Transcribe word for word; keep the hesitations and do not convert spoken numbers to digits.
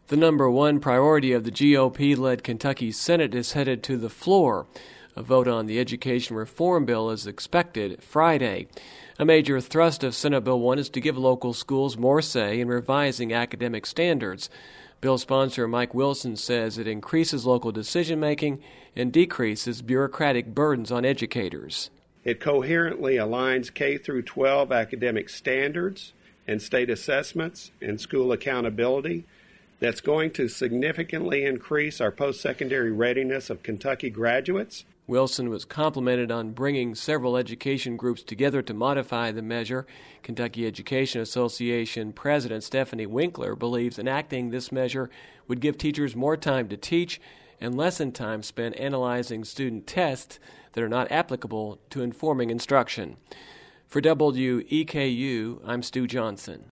The number one priority of the G O P-led Kentucky Senate is headed to the floor. A vote on the education reform bill is expected Friday. A major thrust of Senate Bill one is to give local schools more say in revising academic standards. Bill sponsor Mike Wilson says it increases local decision-making and decreases bureaucratic burdens on educators. It coherently aligns K through twelve academic standards and state assessments and school accountability. That's going to significantly increase our post-secondary readiness of Kentucky graduates. Wilson was complimented on bringing several education groups together to modify the measure. Kentucky Education Association President Stephanie Winkler believes enacting this measure would give teachers more time to teach and lessen time spent analyzing student tests that are not applicable to informing instruction. For W E K U, I'm Stu Johnson.